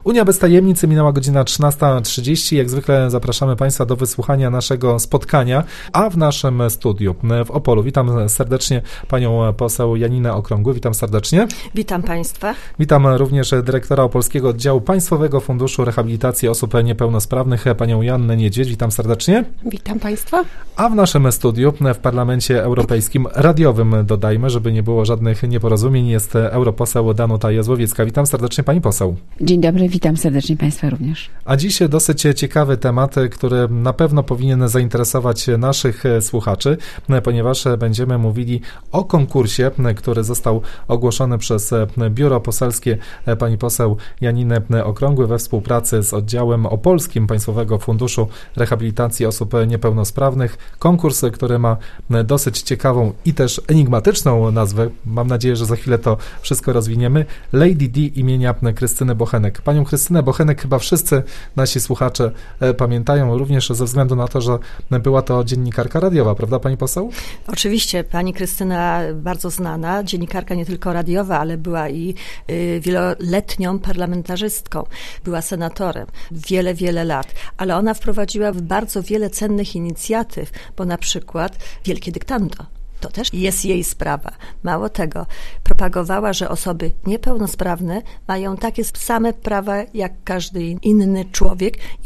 Unia bez tajemnicy, minęła godzina 13:30. Jak zwykle zapraszamy Państwa do wysłuchania naszego spotkania, a w naszym studiu w Opolu witam serdecznie panią poseł Janinę Okrągłą. Witam serdecznie. Witam Państwa. Witam również dyrektora Opolskiego Oddziału Państwowego Funduszu Rehabilitacji Osób Niepełnosprawnych, panią Joannę Niedźwiedź. Witam serdecznie. Witam Państwa. A w naszym studiu w Parlamencie Europejskim, radiowym dodajmy, żeby nie było żadnych nieporozumień, jest europoseł Danuta Jozłowiecka. Witam serdecznie pani poseł. Dzień dobry. Witam serdecznie Państwa również. A dziś dosyć ciekawy temat, który na pewno powinien zainteresować naszych słuchaczy, ponieważ będziemy mówili o konkursie, który został ogłoszony przez Biuro Poselskie pani poseł Janiny Okrągłej we współpracy z oddziałem opolskim Państwowego Funduszu Rehabilitacji Osób Niepełnosprawnych. Konkurs, który ma dosyć ciekawą i też enigmatyczną nazwę. Mam nadzieję, że za chwilę to wszystko rozwiniemy. Lady D imienia Krystyny Bochenek. Panią Krystynę Bochenek chyba wszyscy nasi słuchacze pamiętają, również ze względu na to, że była to dziennikarka radiowa, prawda pani poseł? Oczywiście, pani Krystyna bardzo znana, dziennikarka nie tylko radiowa, ale była i wieloletnią parlamentarzystką. Była senatorem wiele lat, ale ona wprowadziła bardzo wiele cennych inicjatyw, bo na przykład Wielkie Dyktando. To też jest jej sprawa. Mało tego, propagowała, że osoby niepełnosprawne mają takie same prawa jak każdy inny człowiek i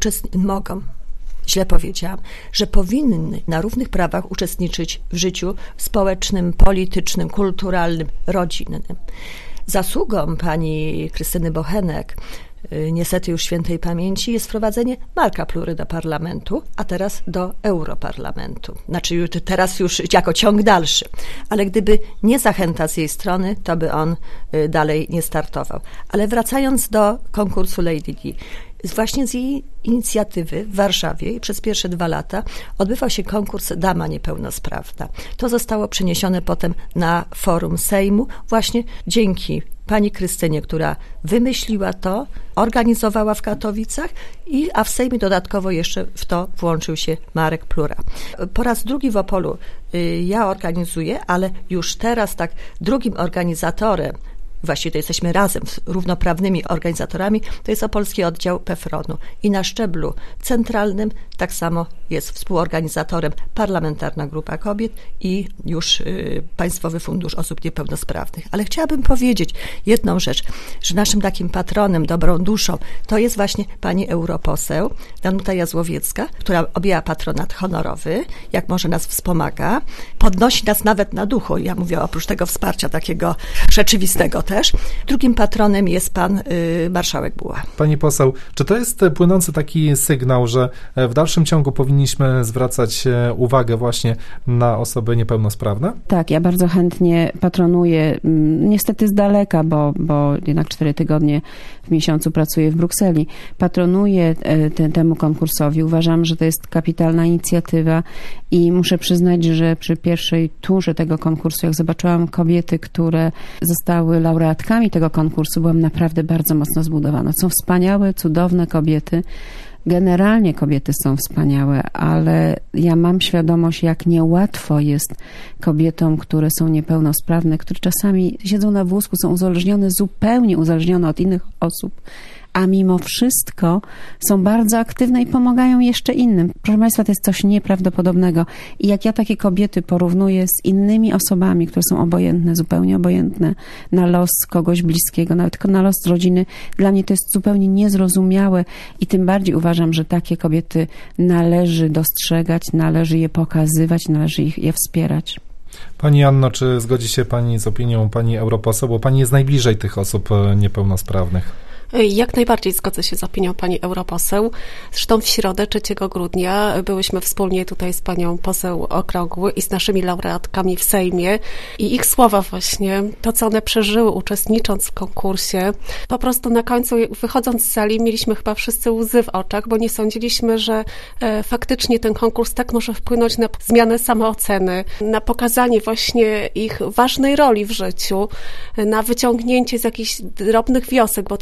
źle powiedziałam, że powinny na równych prawach uczestniczyć w życiu społecznym, politycznym, kulturalnym, rodzinnym. Zasługą pani Krystyny Bochenek, niestety już świętej pamięci, jest wprowadzenie Marka Plury do parlamentu, a teraz do Europarlamentu. Znaczy teraz już jako ciąg dalszy. Ale gdyby nie zachęta z jej strony, to by on dalej nie startował. Ale wracając do konkursu Lady D, właśnie z jej inicjatywy w Warszawie i przez pierwsze 2 lata odbywał się konkurs Dama Niepełnosprawna. To zostało przeniesione potem na forum Sejmu właśnie dzięki pani Krystynie, która wymyśliła to, organizowała w Katowicach, a w Sejmie dodatkowo jeszcze w to włączył się Marek Plura. Po raz drugi w Opolu ja organizuję, ale już teraz tak drugim organizatorem, właściwie to jesteśmy razem z równoprawnymi organizatorami, to jest Opolski Oddział PFRON-u. I na szczeblu centralnym tak samo jest współorganizatorem Parlamentarna Grupa Kobiet i już Państwowy Fundusz Osób Niepełnosprawnych. Ale chciałabym powiedzieć jedną rzecz, że naszym takim patronem, dobrą duszą, to jest właśnie pani europoseł Danuta Jozłowiecka, która objęła patronat honorowy, jak może nas wspomaga, podnosi nas nawet na duchu. Ja mówię oprócz tego wsparcia takiego rzeczywistego też. Drugim patronem jest pan marszałek Buła. Pani poseł, czy to jest płynący taki sygnał, że w dalszym ciągu powinniśmy zwracać uwagę właśnie na osoby niepełnosprawne? Tak, ja bardzo chętnie patronuję, niestety z daleka, bo jednak 4 tygodnie w miesiącu pracuję w Brukseli. Patronuję temu konkursowi. Uważam, że to jest kapitalna inicjatywa i muszę przyznać, że przy pierwszej turze tego konkursu, jak zobaczyłam kobiety, które zostały laureatkami tego konkursu, byłam naprawdę bardzo mocno zbudowana. Są wspaniałe, cudowne kobiety. Generalnie kobiety są wspaniałe, ale ja mam świadomość, jak niełatwo jest kobietom, które są niepełnosprawne, które czasami siedzą na wózku, są zupełnie uzależnione od innych osób, a mimo wszystko są bardzo aktywne i pomagają jeszcze innym. Proszę Państwa, to jest coś nieprawdopodobnego. I jak ja takie kobiety porównuję z innymi osobami, które są obojętne, zupełnie obojętne na los kogoś bliskiego, nawet tylko na los rodziny, dla mnie to jest zupełnie niezrozumiałe i tym bardziej uważam, że takie kobiety należy dostrzegać, należy je pokazywać, należy je wspierać. Pani Anno, czy zgodzi się Pani z opinią Pani europoseł, bo Pani jest najbliżej tych osób niepełnosprawnych? Jak najbardziej zgodzę się z opinią pani europoseł. Zresztą w środę 3 grudnia byłyśmy wspólnie tutaj z panią poseł Okrągły i z naszymi laureatkami w Sejmie i ich słowa właśnie, to co one przeżyły uczestnicząc w konkursie, po prostu na końcu wychodząc z sali mieliśmy chyba wszyscy łzy w oczach, bo nie sądziliśmy, że faktycznie ten konkurs tak może wpłynąć na zmianę samooceny, na pokazanie właśnie ich ważnej roli w życiu, na wyciągnięcie z jakichś drobnych wiosek, bo to też były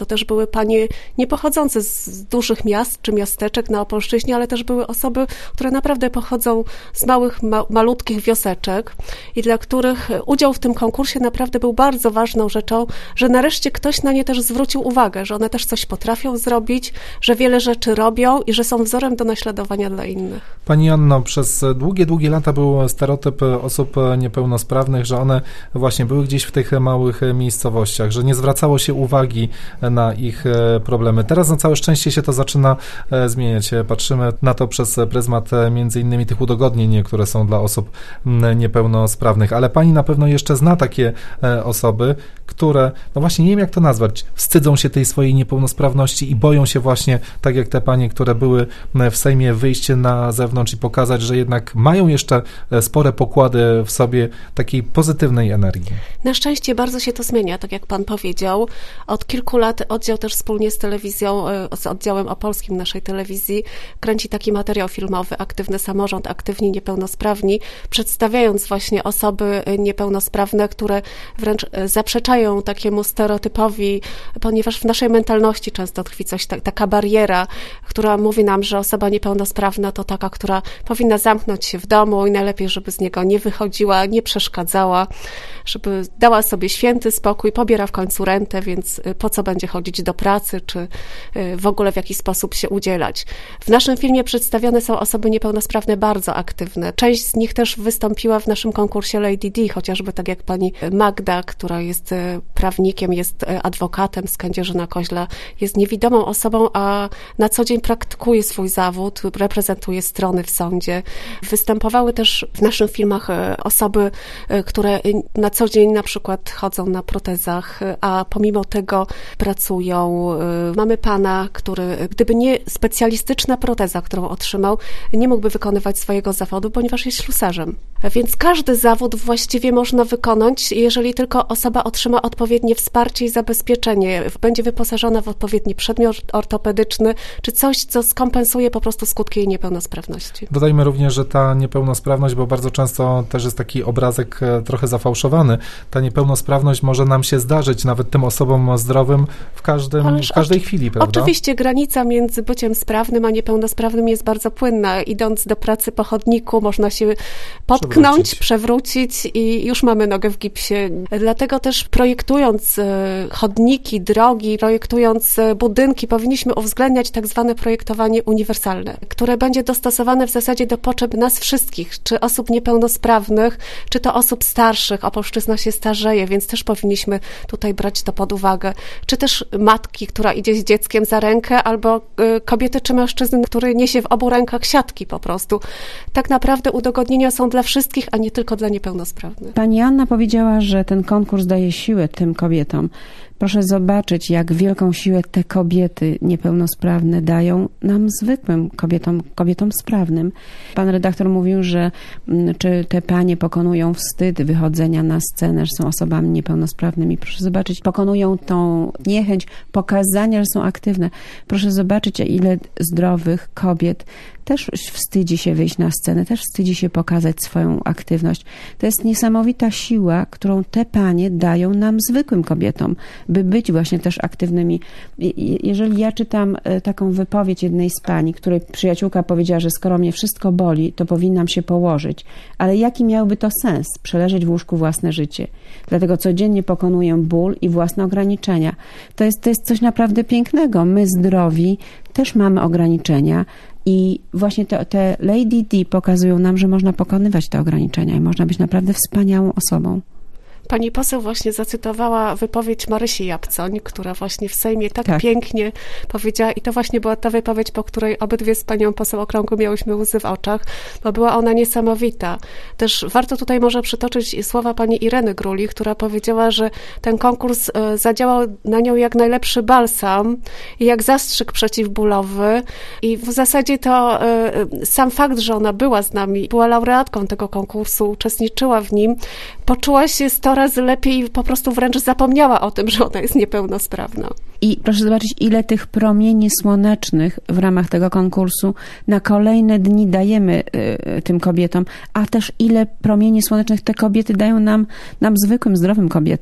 były panie nie pochodzące z dużych miast czy miasteczek na Opolszczyźnie, ale też były osoby, które naprawdę pochodzą z małych, malutkich wioseczek i dla których udział w tym konkursie naprawdę był bardzo ważną rzeczą, że nareszcie ktoś na nie też zwrócił uwagę, że one też coś potrafią zrobić, że wiele rzeczy robią i że są wzorem do naśladowania dla innych. Pani Anno, przez długie lata był stereotyp osób niepełnosprawnych, że one właśnie były gdzieś w tych małych miejscowościach, że nie zwracało się uwagi na ich problemy. Teraz na całe szczęście się to zaczyna zmieniać. Patrzymy na to przez pryzmat między innymi tych udogodnień, które są dla osób niepełnosprawnych, ale pani na pewno jeszcze zna takie osoby, które, no właśnie nie wiem jak to nazwać, wstydzą się tej swojej niepełnosprawności i boją się właśnie, tak jak te panie, które były w Sejmie, wyjść na zewnątrz i pokazać, że jednak mają jeszcze spore pokłady w sobie takiej pozytywnej energii. Na szczęście bardzo się to zmienia, tak jak pan powiedział. Od kilku lat oddział też wspólnie z telewizją, z oddziałem opolskim naszej telewizji kręci taki materiał filmowy Aktywny Samorząd, Aktywni Niepełnosprawni, przedstawiając właśnie osoby niepełnosprawne, które wręcz zaprzeczają takiemu stereotypowi, ponieważ w naszej mentalności często tkwi coś, taka bariera, która mówi nam, że osoba niepełnosprawna to taka, która powinna zamknąć się w domu i najlepiej, żeby z niego nie wychodziła, nie przeszkadzała, żeby dała sobie święty spokój, pobiera w końcu rentę, więc po co będzie chodzić do pracy, czy w ogóle w jakiś sposób się udzielać. W naszym filmie przedstawione są osoby niepełnosprawne bardzo aktywne. Część z nich też wystąpiła w naszym konkursie Lady D, chociażby tak jak pani Magda, która jest prawnikiem, jest adwokatem z Kędzierzyna-Koźla, jest niewidomą osobą, a na co dzień praktykuje swój zawód, reprezentuje strony w sądzie. Występowały też w naszych filmach osoby, które na co dzień na przykład chodzą na protezach, a pomimo tego pracują. Mamy pana, który, gdyby nie specjalistyczna proteza, którą otrzymał, nie mógłby wykonywać swojego zawodu, ponieważ jest ślusarzem. Więc każdy zawód właściwie można wykonać, jeżeli tylko osoba otrzyma odpowiednie wsparcie i zabezpieczenie, będzie wyposażona w odpowiedni przedmiot ortopedyczny, czy coś, co skompensuje po prostu skutki jej niepełnosprawności. Dodajmy również, że ta niepełnosprawność, bo bardzo często też jest taki obrazek trochę zafałszowany, ta niepełnosprawność może nam się zdarzyć, nawet tym osobom zdrowym w każdej chwili, prawda? Oczywiście granica między byciem sprawnym a niepełnosprawnym jest bardzo płynna. Idąc do pracy po chodniku można się potknąć, przewrócić i już mamy nogę w gipsie. Dlatego też projektując chodniki, drogi, projektując budynki, powinniśmy uwzględniać tak zwane projektowanie uniwersalne, które będzie dostosowane w zasadzie do potrzeb nas wszystkich, czy osób niepełnosprawnych, czy to osób starszych. Opolszczyzna się starzeje, więc też powinniśmy tutaj brać to pod uwagę. Czy też matki, która idzie z dzieckiem za rękę, albo kobiety czy mężczyzn, który niesie w obu rękach siatki po prostu. Tak naprawdę udogodnienia są dla wszystkich, a nie tylko dla niepełnosprawnych. Pani Anna powiedziała, że ten konkurs daje siłę tym kobietom. Proszę zobaczyć, jak wielką siłę te kobiety niepełnosprawne dają nam zwykłym kobietom sprawnym. Pan redaktor mówił, że czy te panie pokonują wstyd wychodzenia na scenę, że są osobami niepełnosprawnymi. Proszę zobaczyć, pokonują tą niechęć pokazania, że są aktywne. Proszę zobaczyć, ile zdrowych kobiet też wstydzi się wyjść na scenę, też wstydzi się pokazać swoją aktywność. To jest niesamowita siła, którą te panie dają nam zwykłym kobietom, by być właśnie też aktywnymi. Jeżeli ja czytam taką wypowiedź jednej z pań, której przyjaciółka powiedziała, że skoro mnie wszystko boli, to powinnam się położyć. Ale jaki miałby to sens? Przeleżeć w łóżku własne życie. Dlatego codziennie pokonuję ból i własne ograniczenia. To jest coś naprawdę pięknego. My zdrowi też mamy ograniczenia i właśnie te Lady D pokazują nam, że można pokonywać te ograniczenia i można być naprawdę wspaniałą osobą. Pani poseł właśnie zacytowała wypowiedź Marysi Jabcoń, która właśnie w Sejmie tak pięknie powiedziała i to właśnie była ta wypowiedź, po której obydwie z panią poseł okrągłą miałyśmy łzy w oczach, bo była ona niesamowita. Też warto tutaj może przytoczyć słowa pani Ireny Gruli, która powiedziała, że ten konkurs zadziałał na nią jak najlepszy balsam i jak zastrzyk przeciwbólowy i w zasadzie to sam fakt, że ona była z nami, była laureatką tego konkursu, uczestniczyła w nim, poczuła się 100 razy lepiej i po prostu wręcz zapomniała o tym, że ona jest niepełnosprawna. I proszę zobaczyć, ile tych promieni słonecznych w ramach tego konkursu na kolejne dni dajemy tym kobietom, a też ile promieni słonecznych te kobiety dają nam zwykłym, zdrowym kobietom.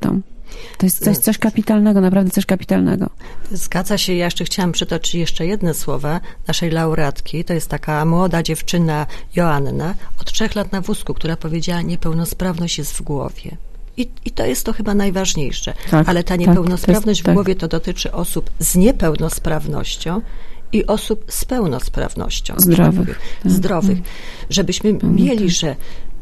To jest coś kapitalnego, naprawdę coś kapitalnego. Zgadza się. Ja jeszcze chciałam przytoczyć jeszcze jedne słowa naszej laureatki. To jest taka młoda dziewczyna Joanna, od 3 lat na wózku, która powiedziała, niepełnosprawność jest w głowie. I to jest to chyba najważniejsze. Tak, ale ta niepełnosprawność w głowie to dotyczy osób z niepełnosprawnością i osób z pełnosprawnością. Zdrowych. Żebyśmy mieli, że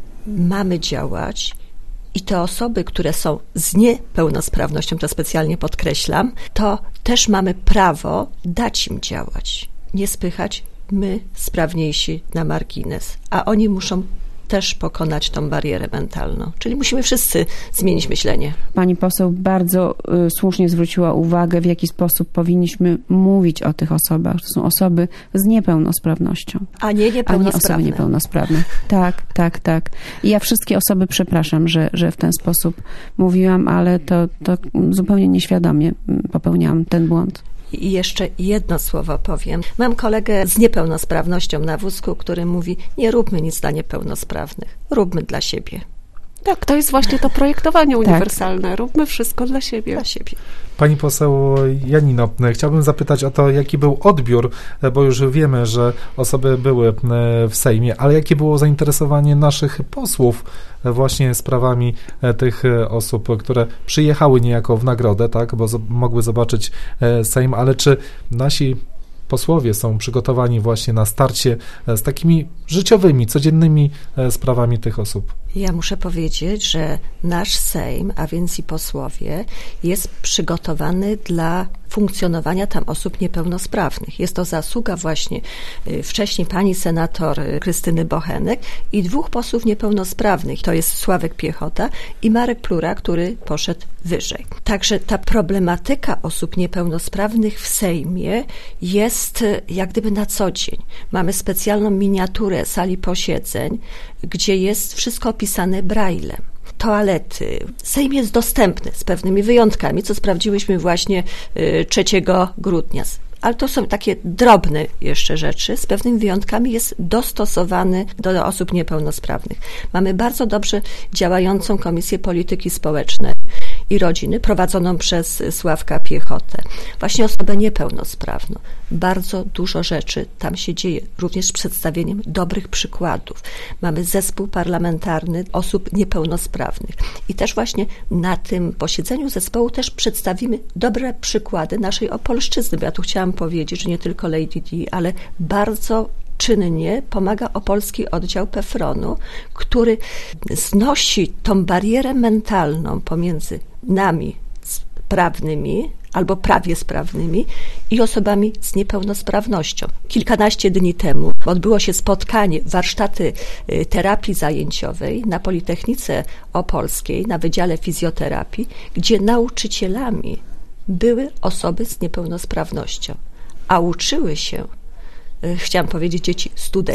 mamy działać i te osoby, które są z niepełnosprawnością, to specjalnie podkreślam, to też mamy prawo dać im działać. Nie spychać my sprawniejsi na margines, a oni muszą też pokonać tą barierę mentalną. Czyli musimy wszyscy zmienić myślenie. Pani poseł bardzo słusznie zwróciła uwagę, w jaki sposób powinniśmy mówić o tych osobach. To są osoby z niepełnosprawnością. A nie osoby niepełnosprawne. Tak. I ja wszystkie osoby przepraszam, że w ten sposób mówiłam, ale to zupełnie nieświadomie popełniałam ten błąd. I jeszcze jedno słowo powiem. Mam kolegę z niepełnosprawnością na wózku, który mówi, nie róbmy nic dla niepełnosprawnych, róbmy dla siebie. Tak, to jest właśnie to projektowanie uniwersalne. Róbmy wszystko dla siebie. Pani poseł Janino, chciałbym zapytać o to, jaki był odbiór, bo już wiemy, że osoby były w Sejmie, ale jakie było zainteresowanie naszych posłów właśnie sprawami tych osób, które przyjechały niejako w nagrodę, tak, bo mogły zobaczyć Sejm, ale czy nasi posłowie są przygotowani właśnie na starcie z takimi życiowymi, codziennymi sprawami tych osób? Ja muszę powiedzieć, że nasz Sejm, a więc i posłowie, jest przygotowany dla funkcjonowania tam osób niepełnosprawnych. Jest to zasługa właśnie wcześniej pani senator Krystyny Bochenek i 2 posłów niepełnosprawnych. To jest Sławek Piechota i Marek Plura, który poszedł wyżej. Także ta problematyka osób niepełnosprawnych w Sejmie jest jak gdyby na co dzień. Mamy specjalną miniaturę sali posiedzeń, gdzie jest wszystko opisane braillem. Toalety. Sejm jest dostępny z pewnymi wyjątkami, co sprawdziłyśmy właśnie 3 grudnia. Ale to są takie drobne jeszcze rzeczy. Z pewnymi wyjątkami jest dostosowany do osób niepełnosprawnych. Mamy bardzo dobrze działającą Komisję Polityki Społecznej i Rodziny, prowadzoną przez Sławka Piechotę. Właśnie osobę niepełnosprawną. Bardzo dużo rzeczy tam się dzieje, również z przedstawieniem dobrych przykładów. Mamy zespół parlamentarny osób niepełnosprawnych. I też właśnie na tym posiedzeniu zespołu też przedstawimy dobre przykłady naszej opolszczyzny, bo ja tu chciałam powiedzieć, że nie tylko Lady D, ale bardzo czynnie pomaga opolski oddział PFRON-u, który znosi tą barierę mentalną pomiędzy nami sprawnymi albo prawie sprawnymi i osobami z niepełnosprawnością. Kilkanaście dni temu odbyło się spotkanie, warsztaty terapii zajęciowej na Politechnice Opolskiej, na Wydziale Fizjoterapii, gdzie nauczycielami były osoby z niepełnosprawnością, a uczyły się, chciałam powiedzieć dzieci,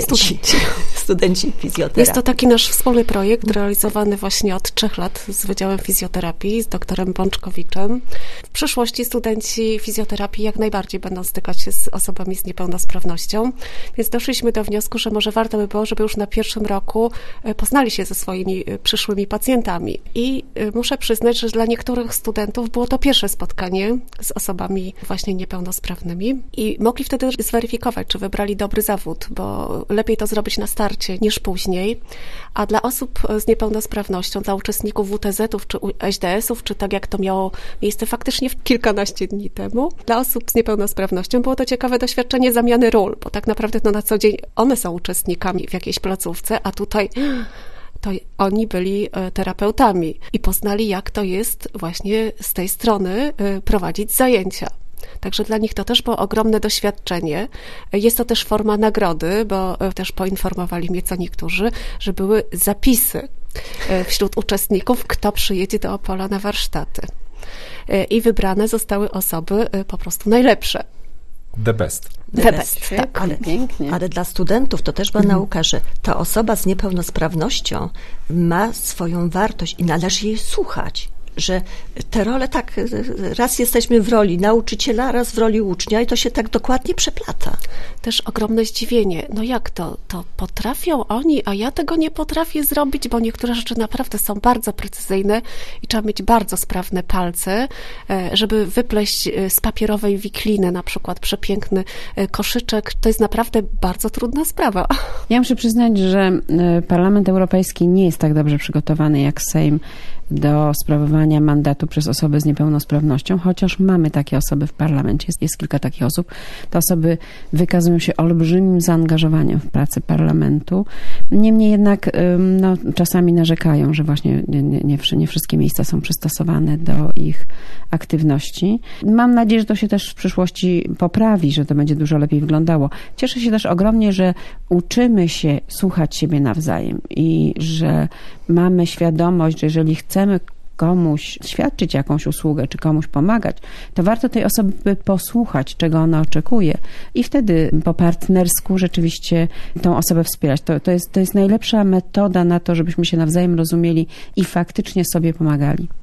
studenci fizjoterapii. Jest to taki nasz wspólny projekt realizowany właśnie od 3 lat z Wydziałem Fizjoterapii, z doktorem Bączkowiczem. W przyszłości studenci fizjoterapii jak najbardziej będą stykać się z osobami z niepełnosprawnością, więc doszliśmy do wniosku, że może warto by było, żeby już na pierwszym roku poznali się ze swoimi przyszłymi pacjentami. I muszę przyznać, że dla niektórych studentów było to pierwsze spotkanie z osobami właśnie niepełnosprawnymi i mogli wtedy zweryfikować, czy wybrali dobry zawód, bo lepiej to zrobić na starcie niż później. A dla osób z niepełnosprawnością, dla uczestników WTZ-ów czy ŚDS-ów, czy tak jak to miało miejsce faktycznie kilkanaście dni temu, dla osób z niepełnosprawnością było to ciekawe doświadczenie zamiany ról, bo tak naprawdę na co dzień one są uczestnikami w jakiejś placówce, a tutaj to oni byli terapeutami i poznali, jak to jest właśnie z tej strony prowadzić zajęcia. Także dla nich to też było ogromne doświadczenie. Jest to też forma nagrody, bo też poinformowali mnie co niektórzy, że były zapisy wśród uczestników, kto przyjedzie do Opola na warsztaty. I wybrane zostały osoby po prostu najlepsze. The best. The best, tak. Ale dla studentów to też była nauka, że ta osoba z niepełnosprawnością ma swoją wartość i należy jej słuchać. że te role tak, raz jesteśmy w roli nauczyciela, raz w roli ucznia i to się tak dokładnie przeplata. Też ogromne zdziwienie. No jak to? To potrafią oni, a ja tego nie potrafię zrobić, bo niektóre rzeczy naprawdę są bardzo precyzyjne i trzeba mieć bardzo sprawne palce, żeby wypleść z papierowej wikliny na przykład przepiękny koszyczek. To jest naprawdę bardzo trudna sprawa. Ja muszę przyznać, że Parlament Europejski nie jest tak dobrze przygotowany jak Sejm do sprawowania mandatu przez osoby z niepełnosprawnością, chociaż mamy takie osoby w parlamencie, jest kilka takich osób. Te osoby wykazują się olbrzymim zaangażowaniem w pracę parlamentu. Niemniej jednak czasami narzekają, że właśnie nie wszystkie miejsca są przystosowane do ich aktywności. Mam nadzieję, że to się też w przyszłości poprawi, że to będzie dużo lepiej wyglądało. Cieszę się też ogromnie, że uczymy się słuchać siebie nawzajem i że mamy świadomość, że jeżeli chcemy komuś świadczyć jakąś usługę, czy komuś pomagać, to warto tej osoby posłuchać, czego ona oczekuje i wtedy po partnersku rzeczywiście tą osobę wspierać. To jest najlepsza metoda na to, żebyśmy się nawzajem rozumieli i faktycznie sobie pomagali.